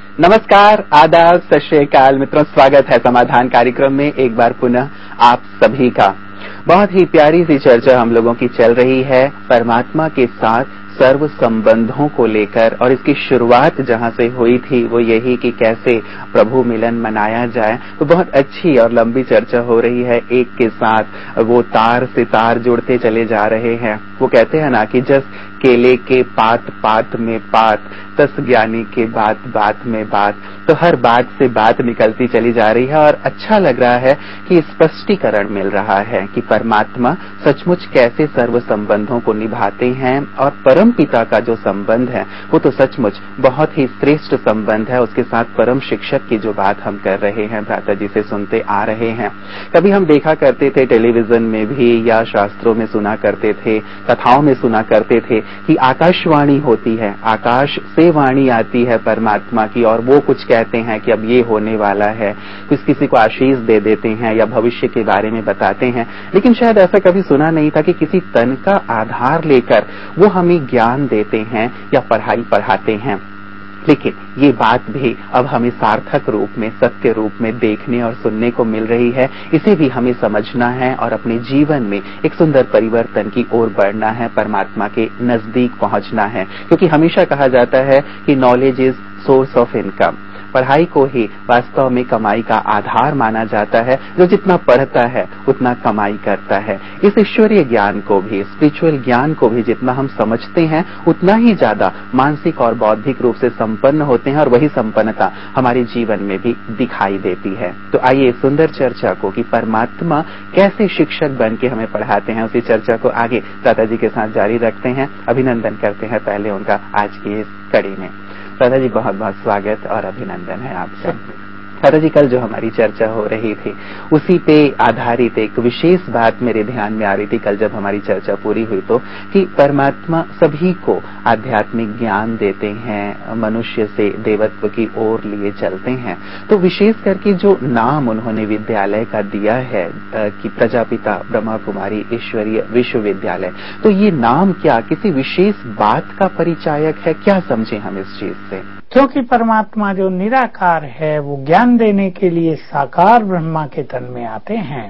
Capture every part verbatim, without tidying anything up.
नमस्कार, आदाब, सत श्री अकाल मित्रों, स्वागत है समाधान कार्यक्रम में एक बार पुनः आप सभी का। बहुत ही प्यारी सी चर्चा हम लोगों की चल रही है परमात्मा के साथ सर्व संबंधों को लेकर, और इसकी शुरुआत जहां से हुई थी वो यही कि कैसे प्रभु मिलन मनाया जाए। तो बहुत अच्छी और लंबी चर्चा हो रही है। एक के साथ वो तार से तार जुड़ते चले जा रहे हैं। वो कहते हैं ना कि जस केले के पात पात में पात, तस ज्ञानी के बात बात में बात। तो हर बात से बात निकलती चली जा रही है और अच्छा लग रहा है कि स्पष्टीकरण मिल रहा है कि परमात्मा सचमुच कैसे सर्व संबंधों को निभाते हैं, और परम पिता का जो संबंध है वो तो सचमुच बहुत ही श्रेष्ठ संबंध है। उसके साथ परम शिक्षक की जो बात हम कर रहे हैं, भ्राता जी से सुनते आ रहे हैं। कभी हम देखा करते थे टेलीविजन में भी, या शास्त्रों में सुना करते थे, कथाओं में सुना करते थे कि आकाशवाणी होती है, आकाश से वाणी आती है परमात्मा की, और वो कुछ कहते हैं कि अब ये होने वाला है। कुछ किसी को आशीष दे देते हैं या भविष्य के बारे में बताते हैं, लेकिन शायद ऐसा कभी सुना नहीं था कि किसी तन का आधार लेकर वो हमें ज्ञान देते हैं या पढ़ाई पढ़ाते हैं। लेकिन ये बात भी अब हमें सार्थक रूप में, सत्य रूप में देखने और सुनने को मिल रही है। इसे भी हमें समझना है और अपने जीवन में एक सुंदर परिवर्तन की ओर बढ़ना है, परमात्मा के नजदीक पहुंचना है। क्योंकि हमेशा कहा जाता है कि knowledge is source of income. पढ़ाई को ही वास्तव में कमाई का आधार माना जाता है। जो जितना पढ़ता है उतना कमाई करता है। इस ईश्वरीय ज्ञान को भी, स्पिरिचुअल ज्ञान को भी जितना हम समझते हैं उतना ही ज्यादा मानसिक और बौद्धिक रूप से संपन्न होते हैं, और वही संपन्नता हमारे जीवन में भी दिखाई देती है। तो आइए इस सुंदर चर्चा को कि परमात्मा कैसे शिक्षक बन के हमें पढ़ाते हैं, उसी चर्चा को आगे दादा जी के साथ जारी रखते हैं। अभिनंदन करते हैं पहले उनका आज की इस कड़ी में। दादा जी बहुत बहुत स्वागत और अभिनंदन है आपका। दादा जी, कल जो हमारी चर्चा हो रही थी उसी पे आधारित एक विशेष बात मेरे ध्यान में आ रही थी कल जब हमारी चर्चा पूरी हुई, तो कि परमात्मा सभी को आध्यात्मिक ज्ञान देते हैं, मनुष्य से देवत्व की ओर लिए चलते हैं। तो विशेष करके जो नाम उन्होंने विद्यालय का दिया है कि प्रजापिता ब्रह्मा कुमारी ईश्वरीय विश्वविद्यालय, तो ये नाम क्या किसी विशेष बात का परिचायक है? क्या समझे हम इस चीज से? क्योंकि परमात्मा जो निराकार है वो ज्ञान देने के लिए साकार ब्रह्मा के तन में आते हैं।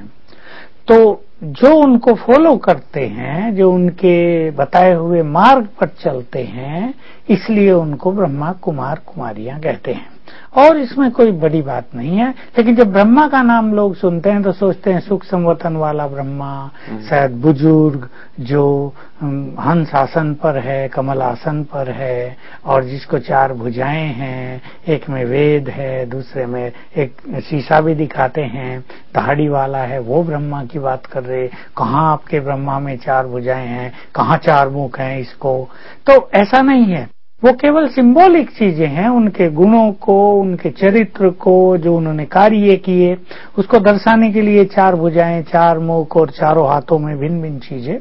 तो जो उनको फॉलो करते हैं, जो उनके बताए हुए मार्ग पर चलते हैं, इसलिए उनको ब्रह्मा कुमार कुमारियां कहते हैं। और इसमें कोई बड़ी बात नहीं है। लेकिन जब ब्रह्मा का नाम लोग सुनते हैं तो सोचते हैं सुख संवतन वाला ब्रह्मा, शायद बुजुर्ग जो हंस आसन पर है, कमल आसन पर है, और जिसको चार भुजाएं हैं, एक में वेद है, दूसरे में एक शीशा भी दिखाते हैं, दाढ़ी वाला है, वो ब्रह्मा की बात कर रहे। कहाँ आपके ब्रह्मा में चार भुजाएं हैं, कहाँ चार मुख हैं इसको? तो ऐसा नहीं है। वो केवल सिंबॉलिक चीजें हैं। उनके गुणों को, उनके चरित्र को, जो उन्होंने कार्य किए, उसको दर्शाने के लिए चार भुजाएं, चार मुख और चारों हाथों में भिन्न भिन्न चीजें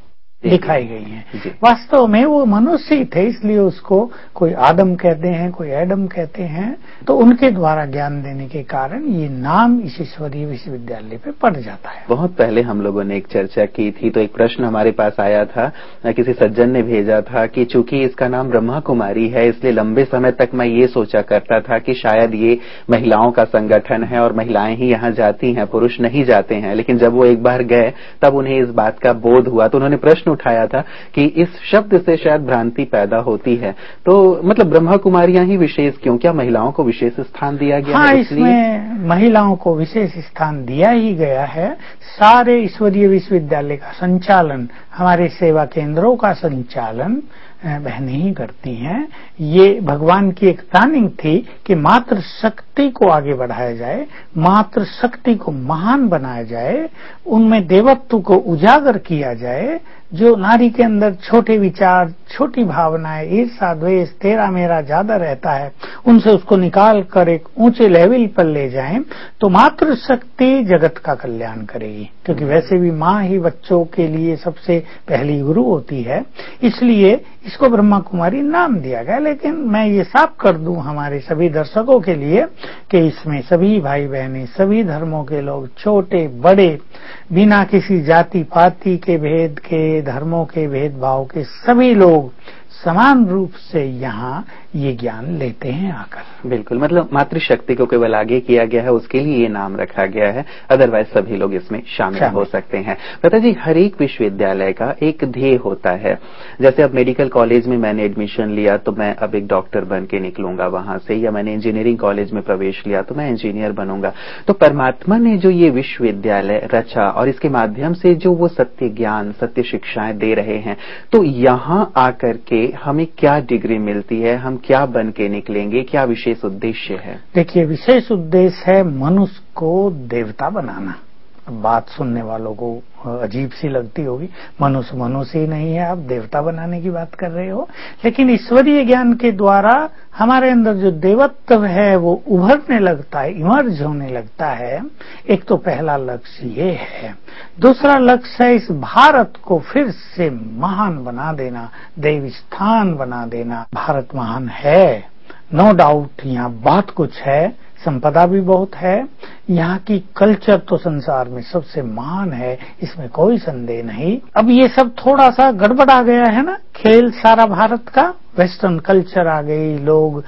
दिखाई गई हैं। वास्तव में वो मनुष्य ही थे, इसलिए उसको कोई आदम कहते हैं, कोई एडम कहते हैं। तो उनके द्वारा ज्ञान देने के कारण ये नाम इस ईश्वरीय विश्वविद्यालय पे पड़ जाता है। बहुत पहले हम लोगों ने एक चर्चा की थी, तो एक प्रश्न हमारे पास आया था, किसी सज्जन ने भेजा था कि चूंकि इसका नाम ब्रह्मा कुमारी है, इसलिए लंबे समय तक मैं ये सोचा करता था कि शायद ये महिलाओं का संगठन है और महिलाएं ही यहाँ जाती हैं, पुरुष नहीं जाते हैं। लेकिन जब वो एक बार गए तब उन्हें इस बात का बोध हुआ, तो उन्होंने प्रश्न उठाया था कि इस शब्द से शायद भ्रांति पैदा होती है। तो मतलब ब्रह्मा कुमारियां ही विशेष क्यों? क्या महिलाओं को विशेष स्थान दिया गया हाँ, है इसलिए? इसमें महिलाओं को विशेष स्थान दिया ही गया है। सारे ईश्वरीय विश्वविद्यालय का संचालन, हमारे सेवा केंद्रों का संचालन बहनें ही करती हैं। ये भगवान की एक प्लानिंग थी कि मात्र शक्ति को आगे बढ़ाया जाए, मात्र शक्ति को महान बनाया जाए, उनमें देवत्व को उजागर किया जाए। जो नारी के अंदर छोटे विचार, छोटी भावनाएं, ईर्षा द्वेष, तेरा मेरा ज्यादा रहता है, उनसे उसको निकाल कर एक ऊंचे लेवल पर ले जाएं, तो मात्र शक्ति जगत का कल्याण करेगी। क्योंकि वैसे भी माँ ही बच्चों के लिए सबसे पहली गुरु होती है, इसलिए इसको ब्रह्मा कुमारी नाम दिया गया। लेकिन मैं ये साफ कर दूं हमारे सभी दर्शकों के लिए कि इसमें सभी भाई बहनें, सभी धर्मों के लोग, छोटे बड़े, बिना किसी जाति पाति के भेद के, धर्मों के भेदभाव के, सभी लोग समान रूप से यहाँ ये ज्ञान लेते हैं आकर। बिल्कुल, मतलब मातृशक्ति को केवल आगे किया गया है, उसके लिए ये नाम रखा गया है, अदरवाइज सभी लोग इसमें शामिल हो सकते हैं। पता जी, हर एक विश्वविद्यालय का एक ध्येय होता है। जैसे अब मेडिकल कॉलेज में मैंने एडमिशन लिया तो मैं अब एक डॉक्टर बन के निकलूंगा वहां से, या मैंने इंजीनियरिंग कॉलेज में प्रवेश लिया तो मैं इंजीनियर बनूंगा। तो परमात्मा ने जो ये विश्वविद्यालय रचा और इसके माध्यम से जो वो सत्य ज्ञान, सत्य शिक्षाएं दे रहे हैं, तो यहां आकर के हमें क्या डिग्री मिलती है, हम क्या बन के निकलेंगे, क्या विशेष उद्देश्य है? देखिए, विशेष उद्देश्य है मनुष्य को देवता बनाना। बात सुनने वालों को अजीब सी लगती होगी, मनुष्य मनुष्य ही नहीं है, आप देवता बनाने की बात कर रहे हो। लेकिन ईश्वरीय ज्ञान के द्वारा हमारे अंदर जो देवत्व है वो उभरने लगता है, इमर्ज होने लगता है। एक तो पहला लक्ष्य ये है। दूसरा लक्ष्य है इस भारत को फिर से महान बना देना, देव स्थान बना देना। भारत महान है, नो डाउट, यहाँ बहुत कुछ है, संपदा भी बहुत है, यहाँ की कल्चर तो संसार में सबसे महान है, इसमें कोई संदेह नहीं। अब ये सब थोड़ा सा गड़बड़ा गया है ना, खेल सारा भारत का, वेस्टर्न कल्चर आ गई, लोग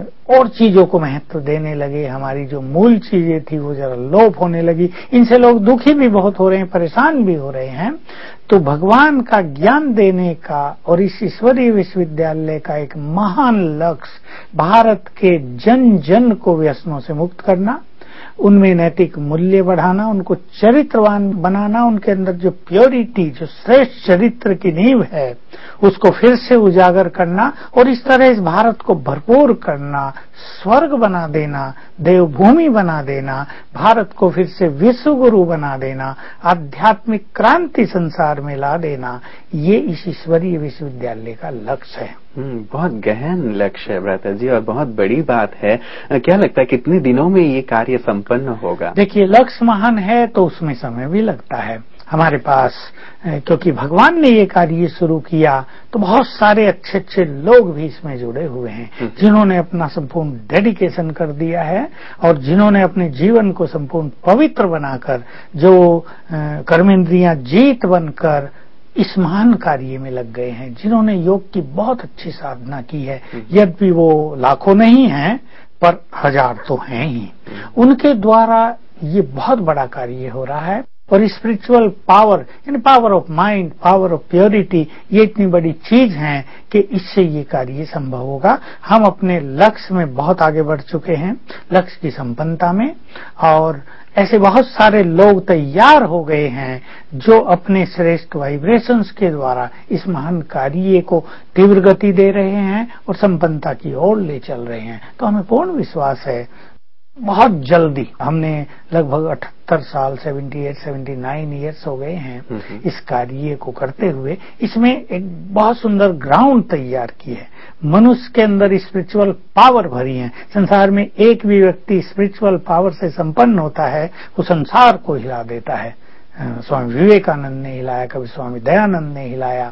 और चीजों को महत्व देने लगे, हमारी जो मूल चीजें थी वो जरा लोप होने लगी। इनसे लोग दुखी भी बहुत हो रहे हैं, परेशान भी हो रहे हैं। तो भगवान का ज्ञान देने का और इस ईश्वरीय विश्वविद्यालय का एक महान लक्ष्य भारत के जन जन को व्यसनों से मुक्त करना, उनमें नैतिक मूल्य बढ़ाना, उनको चरित्रवान बनाना, उनके अंदर जो प्योरिटी, जो श्रेष्ठ चरित्र की नींव है उसको फिर से उजागर करना और इस तरह इस भारत को भरपूर करना, स्वर्ग बना देना, देवभूमि बना देना, भारत को फिर से विश्व गुरु बना देना, आध्यात्मिक क्रांति संसार में ला देना, ये इस ईश्वरीय विश्वविद्यालय का लक्ष्य है। बहुत गहन लक्ष्य है भ्राता जी, और बहुत बड़ी बात है। क्या लगता है कितने दिनों में ये कार्य संपन्न होगा? देखिए, लक्ष्य महान है तो उसमें समय भी लगता है हमारे पास, क्योंकि भगवान ने ये कार्य शुरू किया तो बहुत सारे अच्छे अच्छे लोग भी इसमें जुड़े हुए हैं, जिन्होंने अपना संपूर्ण डेडिकेशन कर दिया है और जिन्होंने अपने जीवन को संपूर्ण पवित्र बनाकर, जो कर्मेंद्रियां जीत बनकर इस महान कार्य में लग गए हैं, जिन्होंने योग की बहुत अच्छी साधना की है, यद्यपि वो लाखों नहीं हैं पर हजार तो हैं ही। उनके द्वारा ये बहुत बड़ा कार्य हो रहा है। और स्पिरिचुअल पावर, यानी power of mind, power of purity, ये इतनी बड़ी चीज है कि इससे ये कार्य संभव होगा। हम अपने लक्ष्य में बहुत आगे बढ़ चुके हैं, लक्ष्य की संपन्नता में, और ऐसे बहुत सारे लोग तैयार हो गए हैं जो अपने श्रेष्ठ वाइब्रेशंस के द्वारा इस महान कार्य को तीव्र गति दे रहे हैं और संपन्नता की ओर ले चल रहे हैं। तो हमें पूर्ण विश्वास है बहुत जल्दी, हमने लगभग अठहत्तर साल, अठहत्तर, उन्यासी इयर्स हो गए हैं इस कार्य को करते हुए। इसमें एक बहुत सुंदर ग्राउंड तैयार की है, मनुष्य के अंदर स्पिरिचुअल पावर भरी है। संसार में एक भी व्यक्ति स्पिरिचुअल पावर से संपन्न होता है वो संसार को हिला देता है। स्वामी विवेकानंद ने हिलाया, कभी स्वामी दयानंद ने हिलाया।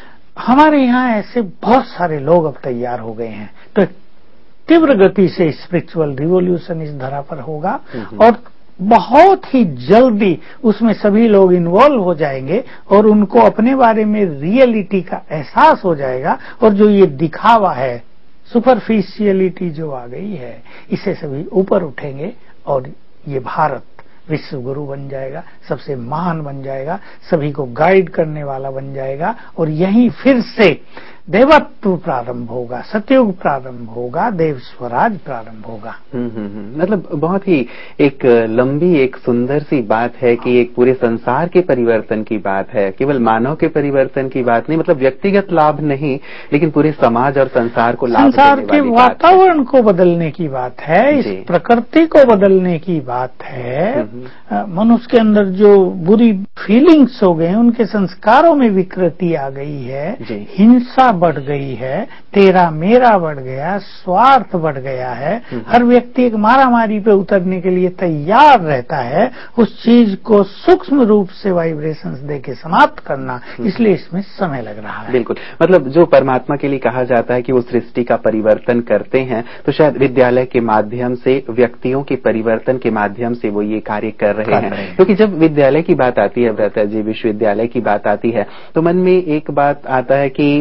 हमारे यहाँ ऐसे बहुत सारे लोग अब तैयार हो गए हैं। तो तीव्र गति से स्पिरिचुअल रिवॉल्यूशन इस धरा पर होगा और बहुत ही जल्दी उसमें सभी लोग इन्वॉल्व हो जाएंगे और उनको अपने बारे में रियलिटी का एहसास हो जाएगा। और जो ये दिखावा है, सुपरफिशियलिटी जो आ गई है, इससे सभी ऊपर उठेंगे और ये भारत विश्व गुरु बन जाएगा, सबसे महान बन जाएगा, सभी को गाइड करने वाला बन जाएगा। और यहीं फिर से देवत्व प्रारंभ होगा, सतयुग प्रारंभ होगा, देव स्वराज प्रारंभ होगा। हम्म हम्म मतलब बहुत ही एक लंबी, एक सुंदर सी बात है कि एक पूरे संसार के परिवर्तन की बात है, केवल मानव के परिवर्तन की बात नहीं, मतलब व्यक्तिगत लाभ नहीं, लेकिन पूरे समाज और संसार को लाभ देने वाली बात है। संसार के वातावरण को बदलने की बात है, इस प्रकृति को बदलने की बात है। मनुष्य के अंदर जो बुरी फीलिंग्स हो गए, उनके संस्कारों में विकृति आ गई है, हिंसा बढ़ गई है, तेरा मेरा बढ़ गया, स्वार्थ बढ़ गया है, हर व्यक्ति एक मारामारी पे उतरने के लिए तैयार रहता है। उस चीज को सूक्ष्म रूप से वाइब्रेशंस देके समाप्त करना, इसलिए इसमें समय लग रहा है। बिल्कुल, मतलब जो परमात्मा के लिए कहा जाता है कि वो सृष्टि का परिवर्तन करते हैं, तो शायद विद्यालय के माध्यम से, व्यक्तियों के परिवर्तन के माध्यम से वो ये कार्य कर रहे हैं। क्योंकि जब विद्यालय की बात आती है भ्राता जी, विश्वविद्यालय की बात आती है, तो मन में एक बात आता है कि हाँ,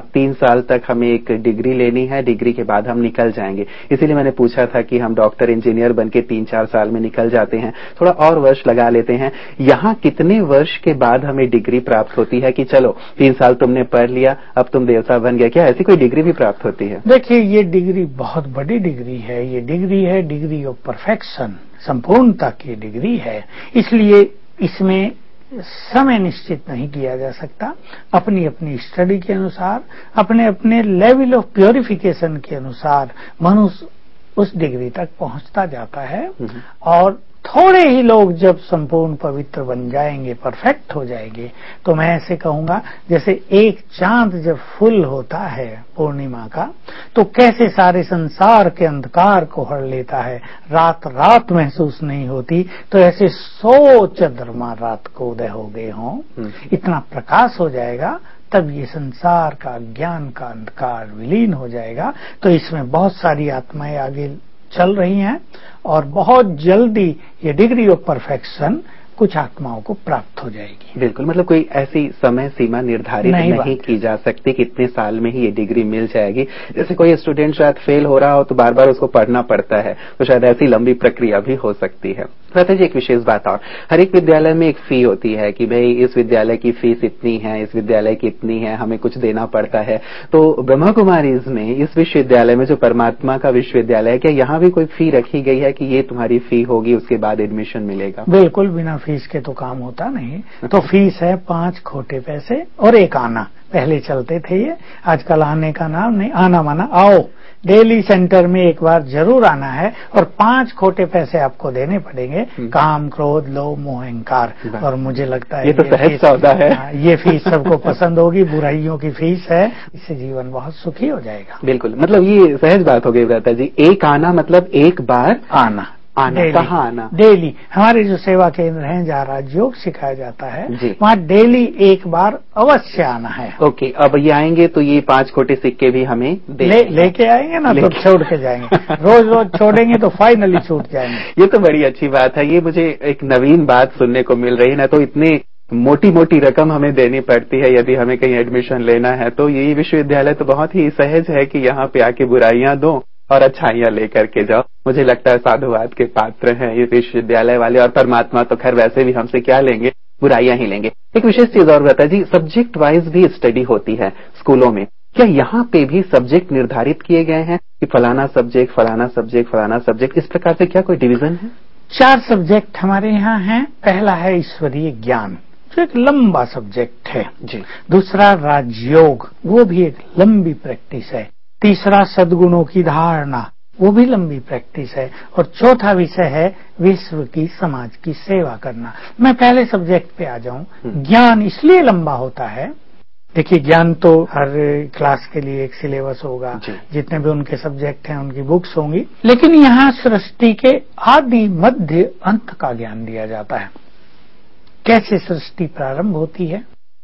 तीन साल तक हमें एक डिग्री लेनी है, डिग्री के बाद हम निकल जाएंगे। इसीलिए मैंने पूछा था कि हम डॉक्टर इंजीनियर बन के तीन चार साल में निकल जाते हैं, थोड़ा और वर्ष लगा लेते हैं। यहाँ कितने वर्ष के बाद हमें डिग्री प्राप्त होती है कि चलो तीन साल तुमने पढ़ लिया, अब तुम देवता बन गया? क्या ऐसी कोई डिग्री भी प्राप्त होती है? देखिए, ये डिग्री बहुत बड़ी डिग्री है। ये डिग्री है डिग्री ऑफ परफेक्शन, संपूर्णता की डिग्री है। इसलिए इसमें समय निश्चित नहीं किया जा सकता। अपनी अपनी स्टडी के अनुसार, अपने अपने लेवल ऑफ प्योरिफिकेशन के अनुसार मनुष्य उस डिग्री तक पहुंचता जाता है। और थोड़े ही लोग जब संपूर्ण पवित्र बन जाएंगे, परफेक्ट हो जाएंगे, तो मैं ऐसे कहूंगा जैसे एक चांद जब फुल होता है पूर्णिमा का, तो कैसे सारे संसार के अंधकार को हर लेता है, रात रात महसूस नहीं होती, तो ऐसे सौ चंद्रमा रात को उदय हो गए हों, इतना प्रकाश हो जाएगा, तब ये संसार का ज्ञान का अंधकार विलीन हो जाएगा। तो इसमें बहुत सारी आत्माएं आगे चल रही हैं और बहुत जल्दी ये डिग्री ऑफ परफेक्शन कुछ आत्माओं को प्राप्त हो जाएगी। बिल्कुल, मतलब कोई ऐसी समय सीमा निर्धारित नहीं, नहीं की जा सकती कि इतने साल में ही ये डिग्री मिल जाएगी। जैसे कोई स्टूडेंट शायद फेल हो रहा हो तो बार बार उसको पढ़ना पड़ता है, तो शायद ऐसी लंबी प्रक्रिया भी हो सकती है। भ्राता जी, एक विशेष बात और, हर एक विद्यालय में एक फी होती है कि भाई इस विद्यालय की फीस इतनी है, इस विद्यालय की इतनी है, हमें कुछ देना पड़ता है। तो ब्रह्मा कुमारीज में, इस विश्वविद्यालय में जो परमात्मा का विश्वविद्यालय है, क्या यहाँ भी कोई फी रखी गई है कि ये तुम्हारी फी होगी, उसके बाद एडमिशन मिलेगा? बिल्कुल, बिना फीस के तो काम होता नहीं। तो फीस है पांच खोटे पैसे और एक आना। पहले चलते थे ये, आजकल आने का नाम नहीं, आना माना आओ, डेली सेंटर में एक बार जरूर आना है और पांच खोटे पैसे आपको देने पड़ेंगे। काम, क्रोध, लोभ, मोह, अहंकार। और मुझे लगता है ये तो सहज सौदा है। ये फीस सबको पसंद होगी, बुराइयों की फीस है, इससे जीवन बहुत सुखी हो जाएगा। बिल्कुल, मतलब ये सहज बात हो गई भ्राता जी। एक आना मतलब एक बार आना, आना, कहाँ आना? डेली। हमारे जो सेवा केंद्र हैं जहाँ राजयोग सिखाया जाता है, वहाँ डेली एक बार अवश्य आना है। ओके, अब ये आएंगे तो ये पांच खोटे सिक्के भी हमें दे ले, लेके आएंगे ना, तो छोड़ के जाएंगे। रोज रोज छोड़ेंगे तो फाइनली छूट जाएंगे। ये तो बड़ी अच्छी बात है। ये मुझे एक नवीन बात सुनने को मिल रही है। ना तो इतने मोटी मोटी रकम हमें देनी पड़ती है यदि हमें कहीं एडमिशन लेना है, तो ये विश्वविद्यालय तो बहुत ही सहज है कि यहाँ पे आके बुराइयां दो और अच्छाइयां लेकर के जाओ। मुझे लगता है साधुवाद के पात्र हैं ये विश्वविद्यालय वाले, और परमात्मा तो खैर वैसे भी हमसे क्या लेंगे, बुराइयां ही लेंगे। एक विशेष चीज और बता जी, सब्जेक्ट वाइज भी स्टडी होती है स्कूलों में। क्या यहाँ पे भी सब्जेक्ट निर्धारित किए गए हैं कि फलाना सब्जेक्ट, फलाना सब्जेक्ट, फलाना सब्जेक्ट, इस प्रकार से क्या कोई डिवीजन है? चार सब्जेक्ट हमारे यहाँ हैं। पहला है ईश्वरीय ज्ञान, जो एक लंबा सब्जेक्ट है जी। दूसरा राजयोग, वो भी एक लंबी प्रैक्टिस है। तीसरा सद्गुणों की धारणा, वो भी लंबी प्रैक्टिस है। और चौथा विषय है विश्व की, समाज की सेवा करना। मैं पहले सब्जेक्ट पे आ जाऊं। ज्ञान इसलिए लंबा होता है, देखिए ज्ञान तो हर क्लास के लिए एक सिलेबस होगा, जितने भी उनके सब्जेक्ट हैं उनकी बुक्स होंगी, लेकिन यहाँ सृष्टि के आदि, मध्य, अंत का ज्ञान दिया जाता है। कैसे सृष्टि प्रारंभ होती है,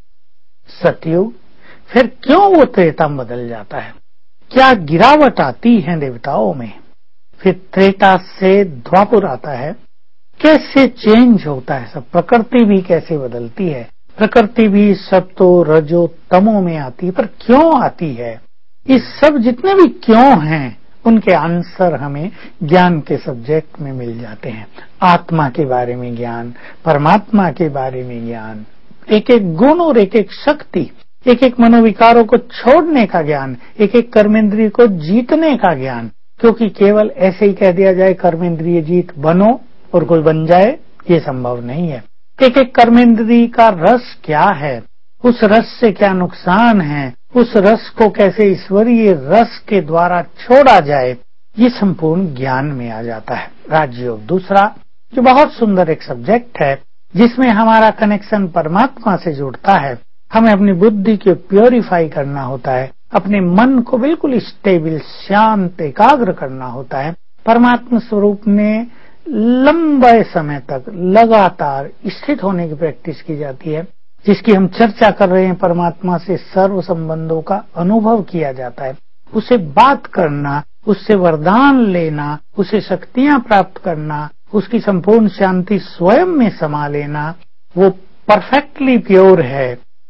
सतयुग, फिर क्यों वो त्रेता में बदल जाता है, क्या गिरावट आती है देवताओं में, फिर त्रेता से द्वापर आता है, कैसे चेंज होता है सब, प्रकृति भी कैसे बदलती है, प्रकृति भी सत्तो रजो तमो में आती है, पर क्यों आती है, ये सब जितने भी क्यों हैं उनके आंसर हमें ज्ञान के सब्जेक्ट में मिल जाते हैं। आत्मा के बारे में ज्ञान, परमात्मा के बारे में ज्ञान, एक एक गुण और एक एक शक्ति, एक एक मनोविकारों को छोड़ने का ज्ञान, एक एक कर्मेंद्रिय को जीतने का ज्ञान। क्योंकि केवल ऐसे ही कह दिया जाए कर्मेंद्रिय जीत बनो और कोई बन जाए, ये संभव नहीं है। एक एक कर्मेंद्रिय का रस क्या है, उस रस से क्या नुकसान है, उस रस को कैसे ईश्वरीय रस के द्वारा छोड़ा जाए, ये संपूर्ण ज्ञान में आ जाता है। राजयोग दूसरा, जो बहुत सुंदर एक सब्जेक्ट है, जिसमें हमारा कनेक्शन परमात्मा से जुड़ता है। हमें अपनी बुद्धि को प्योरीफाई करना होता है, अपने मन को बिल्कुल स्टेबल, शांत, एकाग्र करना होता है। परमात्मा स्वरूप में लंबे समय तक लगातार स्थित होने की प्रैक्टिस की जाती है, जिसकी हम चर्चा कर रहे हैं। परमात्मा से सर्व संबंधों का अनुभव किया जाता है, उससे बात करना, उससे वरदान लेना, उसे शक्तियां प्राप्त करना, उसकी संपूर्ण शांति स्वयं में समा लेना, वो परफेक्टली प्योर है,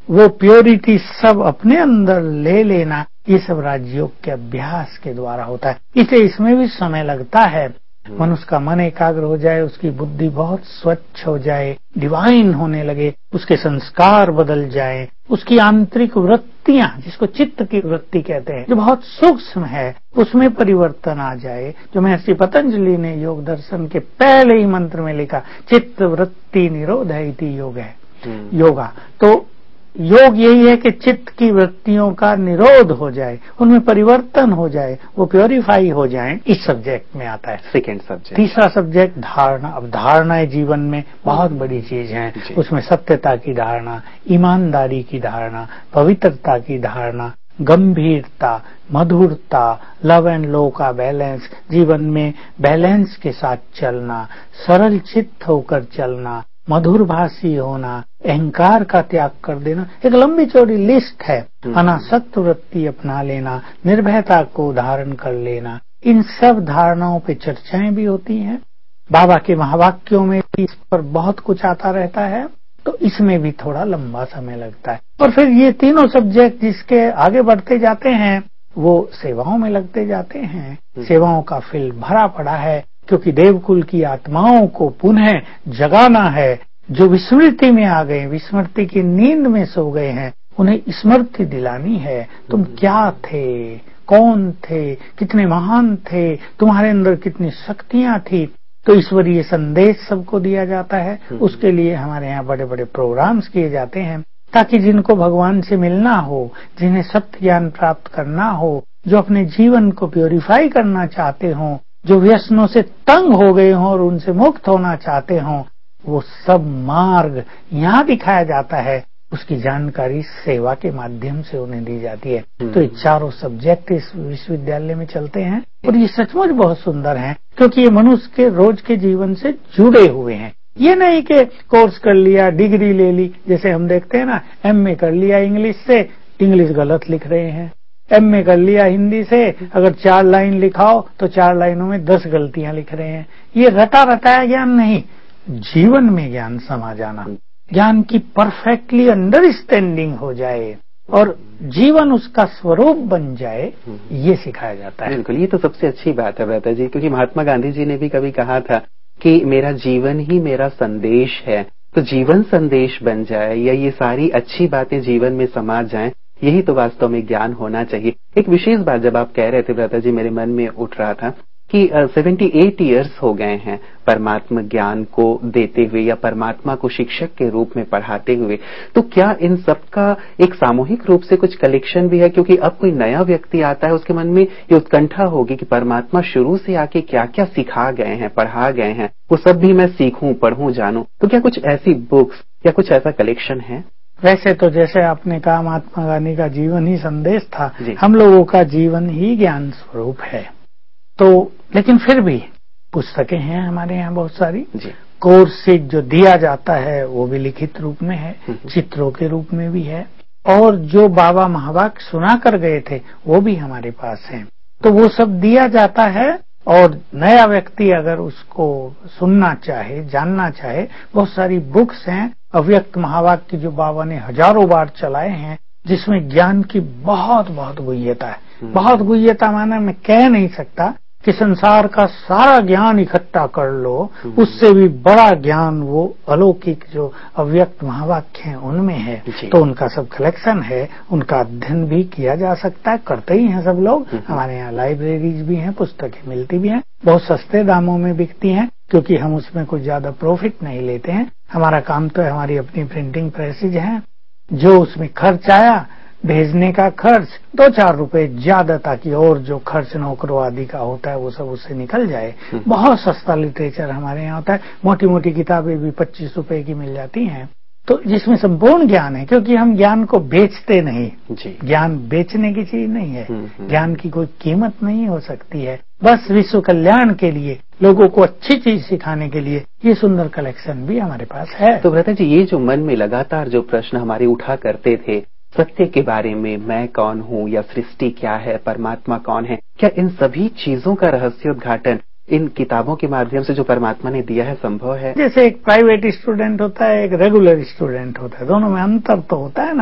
वो प्योरिटी सब अपने अंदर ले लेना, ये सब राजयोग के अभ्यास के द्वारा होता है। इसलिए इसमें भी समय लगता है। मनुष्य का मन एकाग्र हो जाए, उसकी बुद्धि बहुत स्वच्छ हो जाए, डिवाइन होने लगे, उसके संस्कार बदल जाए, उसकी आंतरिक वृत्तियां, जिसको चित्त की वृत्ति कहते हैं, जो बहुत सूक्ष्म है, उसमें परिवर्तन आ जाए। जो महर्षि पतंजलि ने योग दर्शन के पहले ही मंत्र में लिखा, चित्त वृत्ति निरोध है इति योग है योगा। तो योग यही है कि चित्त की वृत्तियों का निरोध हो जाए, उनमें परिवर्तन हो जाए, वो प्योरीफाई हो जाए। इस सब्जेक्ट में आता है सेकेंड सब्जेक्ट। तीसरा सब्जेक्ट धारणा। अब धारणाएं जीवन में बहुत बड़ी चीज है। उसमें सत्यता की धारणा, ईमानदारी की धारणा, पवित्रता की धारणा, गंभीरता, मधुरता, लव एंड लो का बैलेंस, जीवन में बैलेंस के साथ चलना, सरल चित्त होकर चलना, मधुर भाषी होना, अहंकार का त्याग कर देना, एक लंबी चौड़ी लिस्ट है। अनासक्त वृत्ति अपना लेना, निर्भयता को धारण कर लेना, इन सब धारणाओं पे चर्चाएं भी होती हैं। बाबा के महावाक्यों में भी इस पर बहुत कुछ आता रहता है। तो इसमें भी थोड़ा लंबा समय लगता है। और फिर ये तीनों सब्जेक्ट जिसके आगे बढ़ते जाते हैं वो सेवाओं में लगते जाते हैं। सेवाओं का फील्ड भरा पड़ा है, क्योंकि देवकुल की आत्माओं को पुनः जगाना है। जो विस्मृति में आ गए, विस्मृति की नींद में सो गए हैं, उन्हें स्मृति दिलानी है। तुम क्या थे, कौन थे, कितने महान थे, तुम्हारे अंदर कितनी शक्तियां थी। तो ईश्वरीय संदेश सबको दिया जाता है। उसके लिए हमारे यहाँ बड़े बड़े प्रोग्राम्स किए जाते हैं, ताकि जिनको भगवान से मिलना हो, जिन्हें सत्य ज्ञान प्राप्त करना हो, जो अपने जीवन को प्योरीफाई करना चाहते हों, जो व्यसनों से तंग हो गए हों और उनसे मुक्त होना चाहते हों, वो सब मार्ग यहाँ दिखाया जाता है। उसकी जानकारी सेवा के माध्यम से उन्हें दी जाती है। तो ये चारों सब्जेक्ट इस विश्वविद्यालय में चलते हैं और ये सचमुच बहुत सुंदर हैं, क्योंकि ये मनुष्य के रोज के जीवन से जुड़े हुए हैं। ये नहीं कि कोर्स कर लिया, डिग्री ले ली, जैसे हम देखते हैं ना, एमए कर लिया इंग्लिश से, इंग्लिश गलत लिख रहे हैं। एमए कर लिया हिंदी से, अगर चार लाइन लिखाओ तो चार लाइनों में दस गलतियां लिख रहे हैं। ये रटा रटाया ज्ञान नहीं, जीवन में ज्ञान समा जाना, ज्ञान की परफेक्टली अंडरस्टैंडिंग हो जाए और जीवन उसका स्वरूप बन जाए, ये सिखाया जाता है। बिल्कुल, ये तो सबसे अच्छी बात है भ्राता जी, क्योंकि महात्मा गांधी जी ने भी कभी कहा था कि मेरा जीवन ही मेरा संदेश है। तो जीवन संदेश बन जाए या ये सारी अच्छी बातें जीवन में समा जाएं, यही तो वास्तव में ज्ञान होना चाहिए। एक विशेष बात जब आप कह रहे थे भ्राता जी, मेरे मन में उठ रहा था कि सेवेंटी एट इयर्स हो गए हैं परमात्मा ज्ञान को देते हुए या परमात्मा को शिक्षक के रूप में पढ़ाते हुए। तो क्या इन सब का एक सामूहिक रूप से कुछ कलेक्शन भी है? क्योंकि अब कोई नया व्यक्ति आता है, उसके मन में ये उत्कंठा होगी कि परमात्मा शुरू से आके क्या क्या सिखा गए हैं, पढ़ा गए हैं, वो सब भी मैं सीखूं, पढ़ूं, जानूं। तो क्या कुछ ऐसी बुक्स या कुछ ऐसा कलेक्शन है? वैसे तो जैसे आपने कहा, महात्मा गांधी का जीवन ही संदेश था, हम लोगों का जीवन ही ज्ञान स्वरूप है। तो लेकिन फिर भी पुस्तकें हैं हमारे यहाँ बहुत सारी। कोर्सेज जो दिया जाता है वो भी लिखित रूप में है, चित्रों के रूप में भी है, और जो बाबा महावाक्य सुना कर गए थे वो भी हमारे पास है। तो वो सब दिया जाता है, और नया व्यक्ति अगर उसको सुनना चाहे, जानना चाहे, बहुत सारी बुक्स हैं। अव्यक्त महावाक्य जो बाबा ने हजारों बार चलाए हैं, जिसमें ज्ञान की बहुत बहुत गुह्यता है। बहुत गुह्यता माना मैं कह नहीं सकता कि संसार का सारा ज्ञान इकट्ठा कर लो, उससे भी बड़ा ज्ञान वो अलौकिक जो अव्यक्त महावाक्य हैं उनमें है। तो उनका सब कलेक्शन है, उनका अध्ययन भी किया जा सकता है, करते ही हैं सब लोग। हमारे यहाँ लाइब्रेरीज भी हैं, पुस्तकें मिलती भी हैं, बहुत सस्ते दामों में बिकती हैं, क्योंकि हम उसमें कुछ ज्यादा प्रॉफिट नहीं लेते हैं। हमारा काम तो है, हमारी अपनी प्रिंटिंग प्रेसेज है, जो उसमें खर्च आया, भेजने का खर्च दो चार रुपए ज्यादा, ताकि और जो खर्च नौकरों आदि का होता है वो सब उससे निकल जाए। बहुत सस्ता लिटरेचर हमारे यहाँ होता है। मोटी मोटी किताबें भी पच्चीस रुपए की मिल जाती हैं, तो जिसमें संपूर्ण ज्ञान है, क्योंकि हम ज्ञान को बेचते नहीं। ज्ञान बेचने की चीज नहीं है, ज्ञान की कोई कीमत नहीं हो सकती है। बस विश्व कल्याण के लिए, लोगों को अच्छी चीज सिखाने के लिए ये सुंदर कलेक्शन भी हमारे पास है। तो भ्राता जी, ये जो मन में लगातार जो प्रश्न हमारे उठा करते थे सत्य के बारे में, मैं कौन हूँ या सृष्टि क्या है, परमात्मा कौन है, क्या इन सभी चीजों का रहस्योद्घाटन इन किताबों के माध्यम से जो परमात्मा ने दिया है संभव है? जैसे एक प्राइवेट स्टूडेंट होता है, एक रेगुलर स्टूडेंट होता है, दोनों में अंतर तो होता है ना।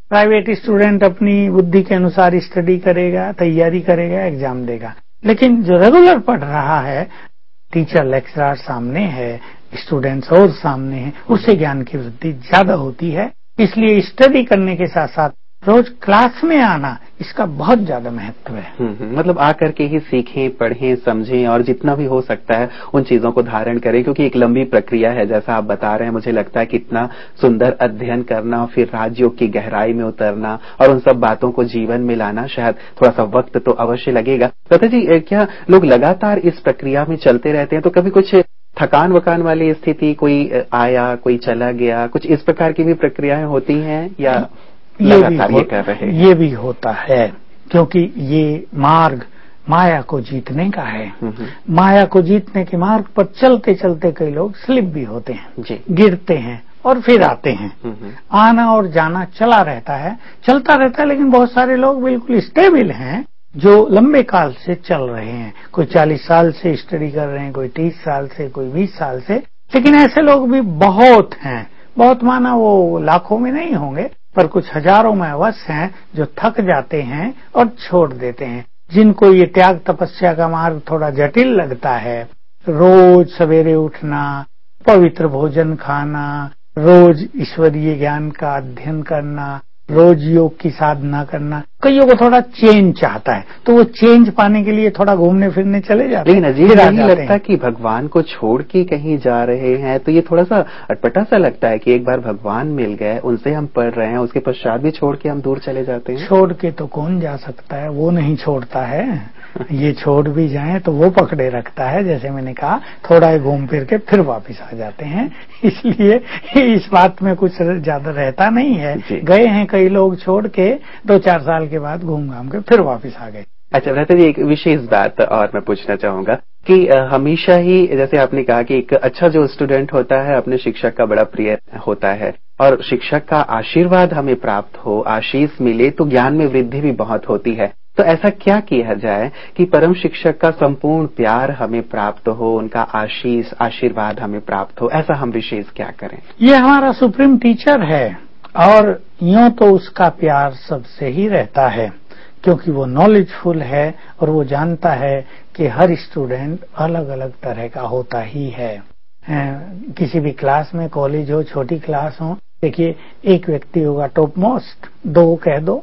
प्राइवेट स्टूडेंट अपनी बुद्धि के अनुसार स्टडी करेगा, तैयारी करेगा, एग्जाम देगा। लेकिन जो रेगुलर पढ़ रहा है, टीचर लेक्चरर सामने है, स्टूडेंट्स और सामने हैं, उससे ज्ञान की वृद्धि ज्यादा होती है। इसलिए स्टडी करने के साथ साथ रोज क्लास में आना, इसका बहुत ज्यादा महत्व है। मतलब आकर के ही सीखें, पढ़ें, समझें और जितना भी हो सकता है उन चीजों को धारण करें, क्योंकि एक लंबी प्रक्रिया है जैसा आप बता रहे हैं। मुझे लगता है कितना सुंदर अध्ययन करना, फिर राजयोग की गहराई में उतरना और उन सब बातों को जीवन में लाना, शायद थोड़ा सा वक्त तो अवश्य लगेगा। लता जी, क्या लोग लगातार इस प्रक्रिया में चलते रहते हैं तो कभी कुछ थकान वकान वाली स्थिति, कोई आया कोई चला गया, कुछ इस प्रकार की भी प्रक्रियाएं होती हैं या ये भी, हो, ये कर रहे हैं? ये भी होता है, क्योंकि ये मार्ग माया को जीतने का है। माया को जीतने के मार्ग पर चलते चलते कई लोग स्लिप भी होते हैं, गिरते हैं और फिर आते हैं। आना और जाना चला रहता है, चलता रहता है। लेकिन बहुत सारे लोग बिल्कुल स्टेबल हैं, जो लंबे काल से चल रहे हैं। कोई चालीस साल से स्टडी कर रहे हैं, कोई तीस साल से, कोई बीस साल से। लेकिन ऐसे लोग भी बहुत हैं, बहुत माना वो लाखों में नहीं होंगे, पर कुछ हजारों में अवश्य हैं जो थक जाते हैं और छोड़ देते हैं। जिनको ये त्याग तपस्या का मार्ग थोड़ा जटिल लगता है, रोज सवेरे उठना, पवित्र भोजन खाना, रोज ईश्वरीय ज्ञान का अध्ययन करना, रोज योग की साधना करना, कईयों को थोड़ा चेंज चाहता है, तो वो चेंज पाने के लिए थोड़ा घूमने फिरने चले जाते हैं। लेकिन अजीब नहीं लगता कि भगवान को छोड़ के कहीं जा रहे हैं, तो ये थोड़ा सा अटपटा सा लगता है कि एक बार भगवान मिल गए, उनसे हम पढ़ रहे हैं, उसके पश्चात भी छोड़ के हम दूर चले जाते हैं। छोड़ के तो कौन जा सकता है, वो नहीं छोड़ता है। ये छोड़ भी जाए तो वो पकड़े रखता है। जैसे मैंने कहा, थोड़ा घूम फिर के फिर वापिस आ जाते हैं। इसलिए इस बात में कुछ ज्यादा रहता नहीं है। गए हैं कई लोग छोड़ के, दो चार साल के बाद घूम घाम के फिर वापस आ गए। अच्छा भ्राता जी, एक विशेष बात और मैं पूछना चाहूंगा कि हमेशा ही जैसे आपने कहा कि एक अच्छा जो स्टूडेंट होता है अपने शिक्षक का बड़ा प्रिय होता है, और शिक्षक का आशीर्वाद हमें प्राप्त हो, आशीष मिले तो ज्ञान में वृद्धि भी बहुत होती है। तो ऐसा क्या किया जाए कि परम शिक्षक का संपूर्ण प्यार हमें प्राप्त हो, उनका आशीष आशीर्वाद हमें प्राप्त हो, ऐसा हम विशेष क्या करें? ये हमारा सुप्रीम टीचर है और यूं तो उसका प्यार सबसे ही रहता है, क्योंकि वो नॉलेजफुल है और वो जानता है कि हर स्टूडेंट अलग अलग तरह का होता ही है। किसी भी क्लास में, कॉलेज हो, छोटी क्लास हो, देखिए एक व्यक्ति होगा टॉप मोस्ट, दो कह दो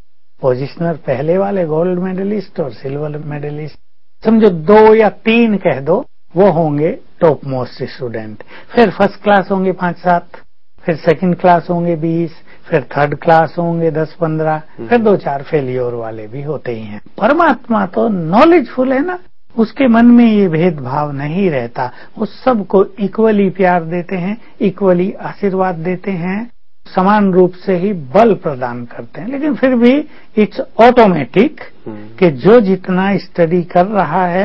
पोजिशनर पहले वाले, गोल्ड मेडलिस्ट और सिल्वर मेडलिस्ट, समझो दो या तीन कह दो, वो होंगे टॉप मोस्ट स्टूडेंट। फिर फर्स्ट क्लास होंगे पांच सात, फिर सेकंड क्लास होंगे बीस, फिर थर्ड क्लास होंगे दस पंद्रह, फिर दो चार फेलियर वाले भी होते ही हैं। परमात्मा तो नॉलेजफुल है ना, उसके मन में ये भेदभाव नहीं रहता। वो सबको इक्वली प्यार देते हैं, इक्वली आशीर्वाद देते हैं, समान रूप से ही बल प्रदान करते हैं। लेकिन फिर भी इट्स ऑटोमेटिक कि जो जितना स्टडी कर रहा है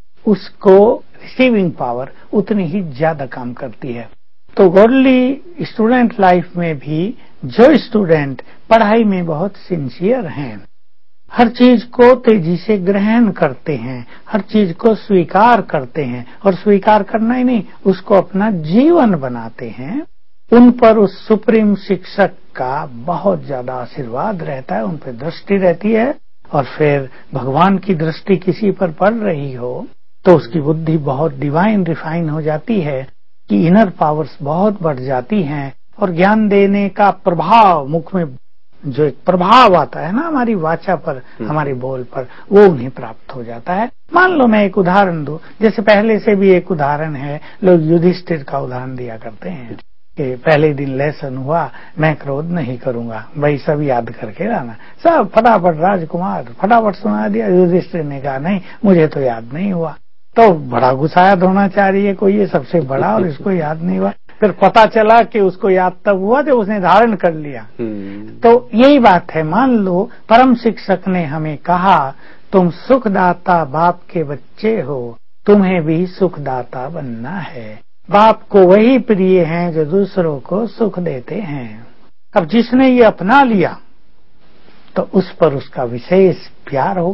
उसको रिसीविंग पावर उतनी ही ज्यादा काम करती है। तो गॉडली स्टूडेंट लाइफ में भी जो स्टूडेंट पढ़ाई में बहुत सिंसियर हैं, हर चीज को तेजी से ग्रहण करते हैं, हर चीज को स्वीकार करते हैं, और स्वीकार करना ही नहीं, उसको अपना जीवन बनाते हैं, उन पर उस सुप्रीम शिक्षक का बहुत ज्यादा आशीर्वाद रहता है, उन पर दृष्टि रहती है। और फिर भगवान की दृष्टि किसी पर पड़ रही हो तो उसकी बुद्धि बहुत डिवाइन रिफाइन हो जाती है, कि इनर पावर्स बहुत बढ़ जाती हैं, और ज्ञान देने का प्रभाव, मुख में जो एक प्रभाव आता है ना हमारी वाचा पर, हमारे बोल पर, वो उन्हें प्राप्त हो जाता है। मान लो मैं एक उदाहरण दूं, जैसे पहले से भी एक उदाहरण है, लोग युधिष्ठिर का उदाहरण दिया करते हैं कि पहले दिन लेसन हुआ, मैं क्रोध नहीं करूंगा, भाई सब याद करके रहना। सब फटाफट राजकुमार फटाफट सुना दिया। युधिष्ठिर ने कहा नहीं, मुझे तो याद नहीं हुआ। तो बड़ा गुस्साया द्रोणाचार्य को, ये सबसे बड़ा और इसको याद नहीं हुआ। फिर पता चला कि उसको याद तब हुआ जब उसने धारण कर लिया। तो यही बात है, मान लो परम शिक्षक ने हमें कहा तुम सुखदाता बाप के बच्चे हो, तुम्हें भी सुखदाता बनना है। बाप को वही प्रिय हैं जो दूसरों को सुख देते हैं। अब जिसने ये अपना लिया तो उस पर उसका विशेष प्यार होगा ना,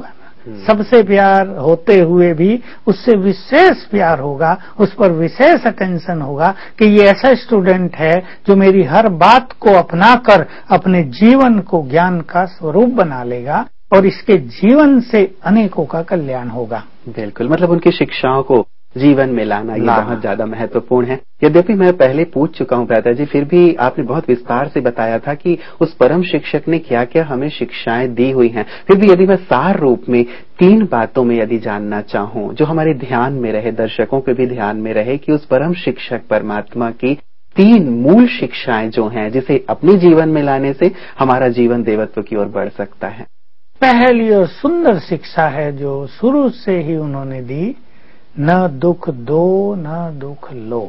सबसे प्यार होते हुए भी उससे विशेष प्यार होगा, उस पर विशेष अटेंशन होगा कि ये ऐसा स्टूडेंट है जो मेरी हर बात को अपनाकर अपने जीवन को ज्ञान का स्वरूप बना लेगा और इसके जीवन से अनेकों का कल्याण होगा। बिल्कुल, मतलब उनकी शिक्षाओं को जीवन में लाना ये बहुत ज्यादा महत्वपूर्ण है। यद्यपि मैं पहले पूछ चुका हूं भ्राता जी, फिर भी आपने बहुत विस्तार से बताया था कि उस परम शिक्षक ने क्या क्या हमें शिक्षाएं दी हुई हैं। फिर भी यदि मैं सार रूप में तीन बातों में यदि जानना चाहूं जो हमारे ध्यान में रहे, दर्शकों के भी ध्यान में रहे, कि उस परम शिक्षक परमात्मा की तीन मूल शिक्षाएं जो हैं जिसे अपने जीवन में लाने से हमारा जीवन देवत्व की ओर बढ़ सकता है। पहली और सुंदर शिक्षा है जो शुरू से ही उन्होंने दी, न दुख दो न दुख लो।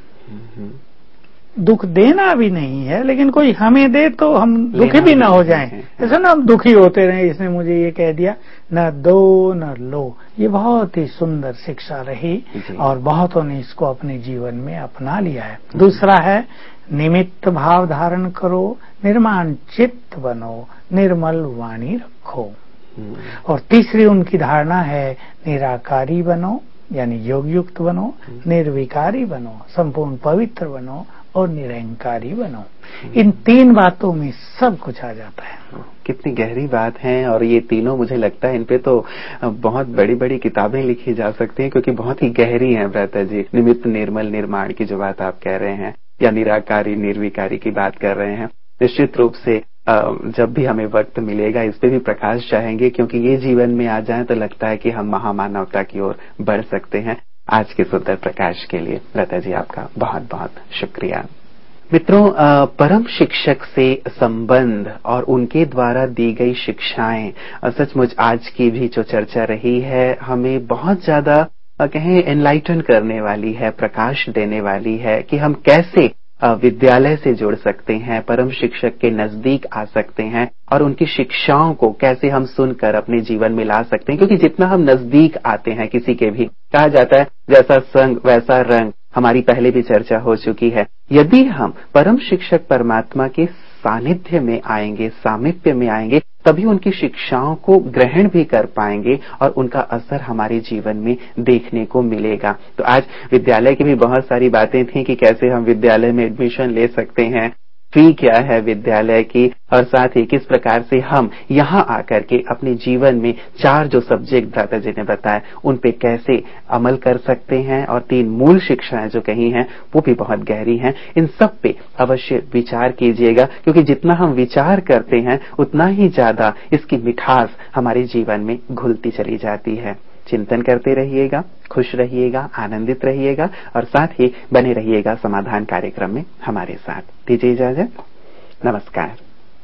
दुख देना भी नहीं है, लेकिन कोई हमें दे तो हम दुखी भी ना हो जाएं। ऐसा ना हम दुखी होते रहें, इसने मुझे ये कह दिया, न दो न लो। ये बहुत ही सुंदर शिक्षा रही और बहुतों ने इसको अपने जीवन में अपना लिया है। दूसरा है निमित्त भाव धारण करो, निर्माण चित्त बनो, निर्मल वाणी रखो। और तीसरी उनकी धारणा है निराकारी बनो, यानी योग युक्त बनो, निर्विकारी बनो, संपूर्ण पवित्र बनो और निरंकारी बनो। इन तीन बातों में सब कुछ आ जाता है। कितनी गहरी बात है, और ये तीनों मुझे लगता है इन पे तो बहुत बड़ी बड़ी किताबें लिखी जा सकती हैं, क्योंकि बहुत ही गहरी हैं भ्राता जी। निमित्त निर्मल निर्माण की जो बात आप कह रहे हैं, या निराकारी निर्विकारी की बात कर रहे हैं, निश्चित रूप से जब भी हमें वक्त मिलेगा इस पे भी प्रकाश चाहेंगे, क्योंकि ये जीवन में आ जाए तो लगता है कि हम महामानवता की ओर बढ़ सकते हैं। आज के सुंदर प्रकाश के लिए भ्राता जी आपका बहुत बहुत शुक्रिया। मित्रों, परम शिक्षक से संबंध और उनके द्वारा दी गई शिक्षाएं सचमुच आज की भी जो चर्चा रही है हमें बहुत ज्यादा कहें एनलाइटन करने वाली है, प्रकाश देने वाली है कि हम कैसे विद्यालय से जुड़ सकते हैं, परम शिक्षक के नजदीक आ सकते हैं और उनकी शिक्षाओं को कैसे हम सुनकर अपने जीवन में ला सकते हैं। क्योंकि जितना हम नजदीक आते हैं किसी के भी, कहा जाता है जैसा संग वैसा रंग, हमारी पहले भी चर्चा हो चुकी है। यदि हम परम शिक्षक परमात्मा के सानिध्य में आएंगे, सामीप्य में आएंगे, तभी उनकी शिक्षाओं को ग्रहण भी कर पाएंगे और उनका असर हमारे जीवन में देखने को मिलेगा। तो आज विद्यालय की भी बहुत सारी बातें थी कि कैसे हम विद्यालय में एडमिशन ले सकते हैं, फी क्या है विद्यालय की, और साथ ही किस प्रकार से हम यहाँ आकर के अपने जीवन में चार जो सब्जेक्ट भ्राता जी ने बताए उन पे कैसे अमल कर सकते हैं, और तीन मूल शिक्षाएं जो कही हैं वो भी बहुत गहरी हैं। इन सब पे अवश्य विचार कीजिएगा, क्योंकि जितना हम विचार करते हैं उतना ही ज्यादा इसकी मिठास हमारे जीवन में घुलती चली जाती है। चिंतन करते रहिएगा, खुश रहिएगा, आनंदित रहिएगा और साथ ही बने रहिएगा समाधान कार्यक्रम में हमारे साथ। दीजिए इजाजत, नमस्कार।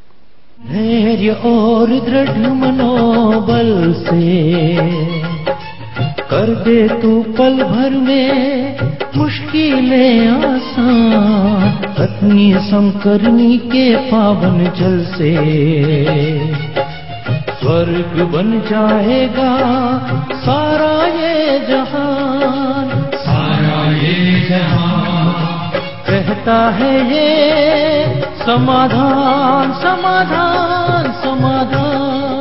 धैर्य और दृढ़ मनोबल से कर दे तू पल भर में मुश्किलें आसान, पत्नी संकरनी के पावन जल से स्वर्ग बन जाएगा सारा ये जहान, सारा ये जहान। कहता है ये समाधान समाधान समाधान।